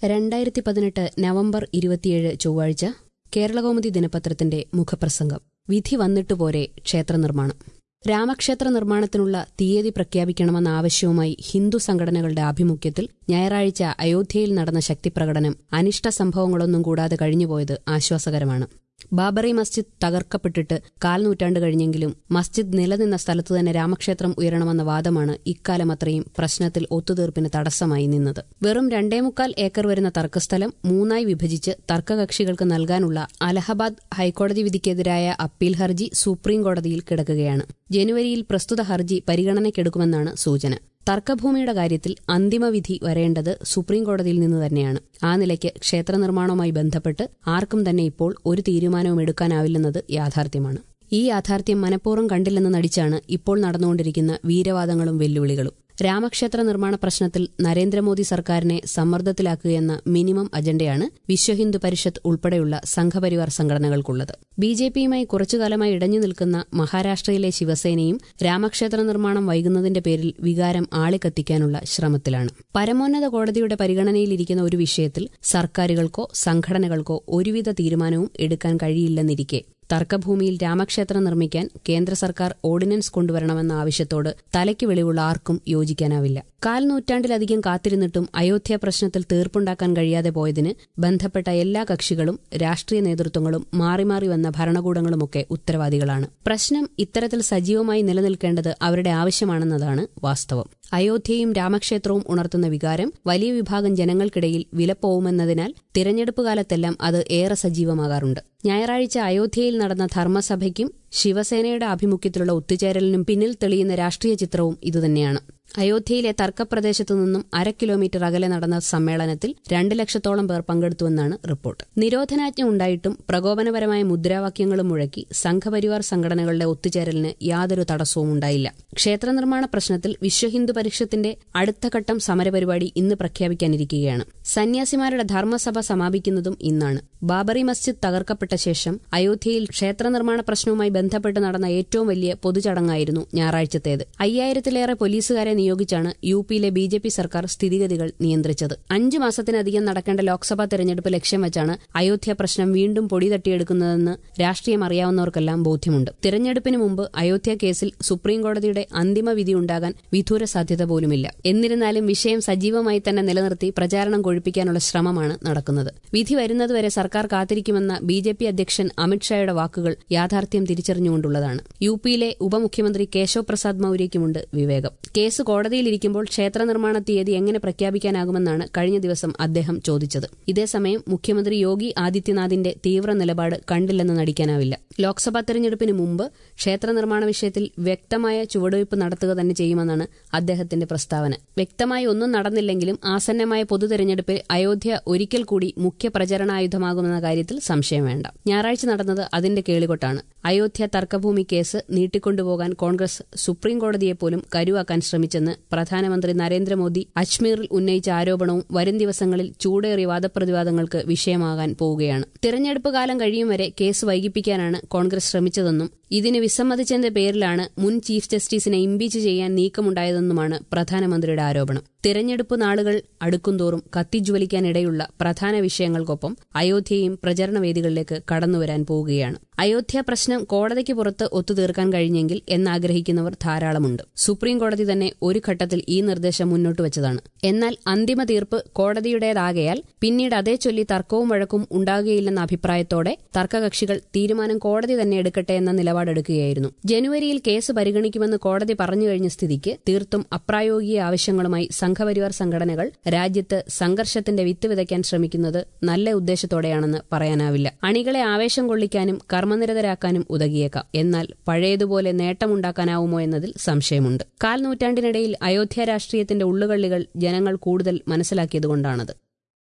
2018 November 27 ചൊവ്വാഴ്ച കേരളകൗമുദി ദിനപത്രത്തിന്റെ മുഖപ്രസംഗം. വിധി വന്നിട്ടുപോരെ ക്ഷേത്രനിർമ്മാണം. രാമക്ഷേത്ര നിർമ്മാണത്തിനുള്ള തീയതി പ്രഖ്യാപിക്കണമെന്ന ആവശ്യവുമായി ഹിന്ദു സംഘടനകളുടെ ആഭിമുഖ്യത്തിൽ ഞായറാഴ്ച അയോധ്യയിൽ നടന്ന ശക്തിപ്രകടനം അനിഷ്ട സംഭവങ്ങളൊന്നും കൂടാതെ കഴിഞ്ഞുപോയത് ആശ്വാസകരമാണ്. ബാബറി മസ്ജിദ് തകർക്കപ്പെട്ടിട്ട് കാൽനൂറ്റാണ്ട് കഴിഞ്ഞെങ്കിലും മസ്ജിദ് നിലനിന്ന സ്ഥലത്തുതന്നെ രാമക്ഷേത്രം ഉയരണമെന്ന വാദമാണ് ഇക്കാലമത്രയും പ്രശ്നത്തിൽ ഒത്തുതീർപ്പിന് തടസ്സമായി നിന്നത്. വെറും 2.25 ഏക്കർ വരുന്ന തർക്കസ്ഥലം 3ആയി വിഭജിച്ച് തർക്കകക്ഷികൾക്ക് നൽകാനുള്ള അലഹബാദ് ഹൈക്കോടതി വിധിക്കെതിരായ അപ്പീൽ ഹർജി സുപ്രീംകോടതിയിൽ കിടക്കുകയാണ്. ജനുവരിയിൽ പ്രസ്തുത ഹർജി പരിഗണനയ്ക്കെടുക്കുമെന്നാണ് സൂചന. തർക്കഭൂമിയുടെ കാര്യത്തിൽ അന്തിമവിധി വരേണ്ടത് സുപ്രീംകോടതിയിൽ നിന്ന് തന്നെയാണ്. ആ നിലയ്ക്ക് ക്ഷേത്രനിർമ്മാണവുമായി ബന്ധപ്പെട്ട് ആർക്കും തന്നെ ഇപ്പോൾ ഒരു തീരുമാനവും എടുക്കാനാവില്ലെന്നത് യാഥാർത്ഥ്യമാണ്. ഈ യാഥാർത്ഥ്യം മനഃപൂർവ്വം കണ്ടില്ലെന്ന് നടിച്ചാണ് ഇപ്പോൾ നടന്നുകൊണ്ടിരിക്കുന്ന വീരവാദങ്ങളും വെല്ലുവിളികളും. രാമക്ഷേത്ര നിർമ്മാണ പ്രശ്നത്തിൽ നരേന്ദ്രമോദി സർക്കാരിനെ സമ്മർദ്ദത്തിലാക്കുകയെന്ന മിനിമം അജണ്ടയാണ് വിശ്വഹിന്ദു പരിഷത്ത് ഉൾപ്പെടെയുള്ള സംഘപരിവാർ സംഘടനകൾക്കുള്ളത്. ബിജെപിയുമായി കുറച്ചുകാലമായി ഇടഞ്ഞു നിൽക്കുന്ന മഹാരാഷ്ട്രയിലെ ശിവസേനയും രാമക്ഷേത്ര നിർമ്മാണം വൈകുന്നതിന്റെ പേരിൽ വികാരം ആളിക്കത്തിക്കാനുള്ള ശ്രമത്തിലാണ്. പരമോന്നത കോടതിയുടെ പരിഗണനയിലിരിക്കുന്ന ഒരു വിഷയത്തിൽ സർക്കാരുകൾക്കോ സംഘടനകൾക്കോ ഒരുവിധ തീരുമാനവും എടുക്കാൻ കഴിയില്ലെന്നിരിക്കെ തർക്കഭൂമിയിൽ രാമക്ഷേത്രം നിർമ്മിക്കാൻ കേന്ദ്ര സർക്കാർ ഓർഡിനൻസ് കൊണ്ടുവരണമെന്ന ആവശ്യത്തോട് തലയ്ക്ക് വെളിവുള്ള ആർക്കും യോജിക്കാനാവില്ല. കാൽനൂറ്റാണ്ടിലധികം കാത്തിരുന്നിട്ടും അയോധ്യ പ്രശ്നത്തിൽ തീർപ്പുണ്ടാക്കാൻ കഴിയാതെ പോയതിന് ബന്ധപ്പെട്ട എല്ലാ കക്ഷികളും രാഷ്ട്രീയ നേതൃത്വങ്ങളും മാറി മാറി വന്ന ഭരണകൂടങ്ങളുമൊക്കെ ഉത്തരവാദികളാണ്. പ്രശ്നം ഇത്തരത്തിൽ സജീവമായി നിലനിൽക്കേണ്ടത് അവരുടെ ആവശ്യമാണെന്നതാണ് വാസ്തവം. അയോധ്യയും രാമക്ഷേത്രവും ഉണർത്തുന്ന വികാരം വലിയ വിഭാഗം ജനങ്ങൾക്കിടയിൽ വിലപ്പോവുമെന്നതിനാൽ തിരഞ്ഞെടുപ്പ് കാലത്തെല്ലാം അത് ഏറെ സജീവമാകാറുണ്ട്. ഞായറാഴ്ച അയോധ്യയിൽ നടന്ന ധർമ്മസഭയ്ക്കും ശിവസേനയുടെ ആഭിമുഖ്യത്തിലുള്ള ഒത്തുചേരലിനും പിന്നിൽ തെളിയുന്ന രാഷ്ട്രീയ ചിത്രവും ഇതുതന്നെയാണ്. അയോധ്യയിലെ തർക്കപ്രദേശത്തു നിന്നും 1/2 കിലോമീറ്റർ അകലെ നടന്ന സമ്മേളനത്തിൽ 2 ലക്ഷത്തോളം പേർ പങ്കെടുത്തുവെന്നാണ് റിപ്പോർട്ട്. നിരോധനാജ്ഞ ഉണ്ടായിട്ടും പ്രകോപനപരമായ മുദ്രാവാക്യങ്ങളും മുഴക്കി സംഘപരിവാർ സംഘടനകളുടെ ഒത്തുചേരലിന് യാതൊരു തടസ്സവും ഉണ്ടായില്ല. ക്ഷേത്രനിർമ്മാണ പ്രശ്നത്തിൽ വിശ്വഹിന്ദു പരിഷത്തിന്റെ അടുത്ത ഘട്ടം സമരപരിപാടി ഇന്ന് പ്രഖ്യാപിക്കാനിരിക്കുകയാണ്. സന്യാസിമാരുടെ ധർമ്മസഭ സമാപിക്കുന്നതും ഇന്നാണ്. ബാബറി മസ്ജിദ് തകർക്കപ്പെട്ട ശേഷം അയോധ്യയിൽ ക്ഷേത്രനിർമ്മാണ പ്രശ്നവുമായി ബന്ധപ്പെട്ട് നടന്ന ഏറ്റവും വലിയ പൊതുചടങ്ങായിരുന്നു ഞായറാഴ്ചത്തേത്. 5000-ലേറെ പോലീസുകാരെ നിയോഗിച്ചാണ് യുപിയിലെ ബിജെപി സർക്കാർ സ്ഥിതിഗതികൾ നിയന്ത്രിച്ചത്. 5 മാസത്തിനധികം നടക്കേണ്ട ലോക്സഭാ തെരഞ്ഞെടുപ്പ് ലക്ഷ്യം വെച്ചാണ് അയോധ്യ പ്രശ്നം വീണ്ടും പൊടി തട്ടിയെടുക്കുന്നതെന്ന് രാഷ്ട്രീയം അറിയാവുന്നവർക്കെല്ലാം ബോധ്യമുണ്ട്. തിരഞ്ഞെടുപ്പിന് മുമ്പ് അയോധ്യ കേസിൽ സുപ്രീംകോടതിയുടെ അന്തിമ വിധി ഉണ്ടാകാൻ വിദൂര സാധ്യത പോലുമില്ല. എന്നിരുന്നാലും വിഷയം സജീവമായി തന്നെ നിലനിർത്തി പ്രചാരണം കൊഴുപ്പിക്കാനുള്ള ശ്രമമാണ് നടക്കുന്നത്. വിധി വരുന്നതുവരെ സർക്കാർ കാത്തിരിക്കുമെന്ന ബിജെപി അധ്യക്ഷൻ അമിത്ഷായുടെ വാക്കുകൾ യാഥാർത്ഥ്യം തിരിച്ചറിഞ്ഞുകൊണ്ടുള്ളതാണ്. യുപിയിലെ ഉപമുഖ്യമന്ത്രി കേശവ് പ്രസാദ് മൌര്യയ്ക്കുമുണ്ട് വിവേകം. കേസ് കോടതിയിലിരിക്കുമ്പോൾ ക്ഷേത്രനിർമ്മാണ തീയതി എങ്ങനെ പ്രഖ്യാപിക്കാനാകുമെന്നാണ് കഴിഞ്ഞ ദിവസം അദ്ദേഹം ചോദിച്ചത്. ഇതേസമയം മുഖ്യമന്ത്രി യോഗി ആദിത്യനാഥിന്റെ തീവ്ര നിലപാട് കണ്ടില്ലെന്ന് നടിക്കാനാവില്ല. ലോക്സഭാ തെരഞ്ഞെടുപ്പിന് മുമ്പ് ക്ഷേത്രനിർമ്മാണ വിഷയത്തിൽ വ്യക്തമായ ചുവടുവയ്പ് നടത്തുക തന്നെ ചെയ്യുമെന്നാണ് അദ്ദേഹത്തിന്റെ പ്രസ്താവന. വ്യക്തമായി ഒന്നും നടന്നില്ലെങ്കിലും ആസന്നമായ പൊതുതെരഞ്ഞെടുപ്പിൽ അയോധ്യ ഒരിക്കൽ കൂടി മുഖ്യ പ്രചരണായുധമാകുമെന്ന കാര്യത്തിൽ സംശയം വേണ്ട. ഞായറാഴ്ച നടന്നത് അതിന്റെ കേളികൊട്ടാണ്. അയോധ്യ തർക്കഭൂമി കേസ് നീട്ടിക്കൊണ്ടുപോകാൻ കോൺഗ്രസ് സുപ്രീംകോടതിയെപ്പോലും കരുവാക്കാൻ ശ്രമിച്ചെന്ന് പ്രധാനമന്ത്രി നരേന്ദ്രമോദി അജ്മീറിൽ ഉന്നയിച്ച ആരോപണവും വരും ദിവസങ്ങളിൽ ചൂടേറിയ വാദപ്രതിവാദങ്ങൾക്ക് വിഷയമാകാൻ പോവുകയാണ്. തിരഞ്ഞെടുപ്പ് കാലം കഴിയും വരെ കേസ് വൈകിപ്പിക്കാനാണ് കോൺഗ്രസ് ശ്രമിച്ചതെന്നും ഇതിന് വിസമ്മതിച്ചതിന്റെ പേരിലാണ് മുൻ ചീഫ് ജസ്റ്റിസിനെ ഇംപീച്ച് ചെയ്യാൻ നീക്കമുണ്ടായതെന്നുമാണ് പ്രധാനമന്ത്രിയുടെ ആരോപണം. തിരഞ്ഞെടുപ്പ് നാളുകൾ അടുക്കുംതോറും കത്തിജ്വലിക്കാനിടയുള്ള പ്രധാന വിഷയങ്ങൾക്കൊപ്പം അയോധ്യയും പ്രചരണവേദികളിലേക്ക് കടന്നുവരാൻ പോവുകയാണ്. അയോധ്യ പ്രശ്നം കോടതിക്ക് പുറത്ത് ഒത്തുതീർക്കാൻ കഴിഞ്ഞെങ്കിൽ എന്നാഗ്രഹിക്കുന്നവർ ധാരാളമുണ്ട്. സുപ്രീംകോടതി തന്നെ ഒരു ഘട്ടത്തിൽ ഈ നിർദ്ദേശം മുന്നോട്ട് വച്ചതാണ്. എന്നാൽ അന്തിമ തീർപ്പ് കോടതിയുടേതാകയാൽ പിന്നീട് അതേ ചൊല്ലി തർക്കവും വഴക്കും ഉണ്ടാകുകയില്ലെന്ന അഭിപ്രായത്തോടെ തർക്കകക്ഷികൾ തീരുമാനം കോടതി തന്നെ എടുക്കട്ടെ എന്ന നിലപാടെടുക്കുകയായിരുന്നു. ജനുവരിയിൽ കേസ് പരിഗണിക്കുമെന്ന് കോടതി പറഞ്ഞു കഴിഞ്ഞ സ്ഥിതിക്ക് തീർത്തും അപ്രായോഗിക ആവശ്യങ്ങളുമായി സംഘപരിവാർ സംഘടനകൾ രാജ്യത്ത് സംഘർഷത്തിന്റെ വിത്ത് വിതയ്ക്കാൻ ശ്രമിക്കുന്നത് നല്ല ഉദ്ദേശത്തോടെയാണെന്ന് പറയാനാവില്ല. അണികളെ ആവേശം കൊള്ളിക്കാനും കർമ്മനിരതരാക്കാനും ഉതകിയേക്കാം. എന്നാൽ പഴയതുപോലെ നേട്ടമുണ്ടാക്കാനാവുമോ എന്നതിൽ സംശയമുണ്ട്. കാൽനൂറ്റാണ്ടിനിടയിൽ അയോധ്യ രാഷ്ട്രീയത്തിന്റെ ഉള്ളുകള്ളികൾ ജനങ്ങൾ കൂടുതൽ മനസ്സിലാക്കിയതുകൊണ്ടാണത്.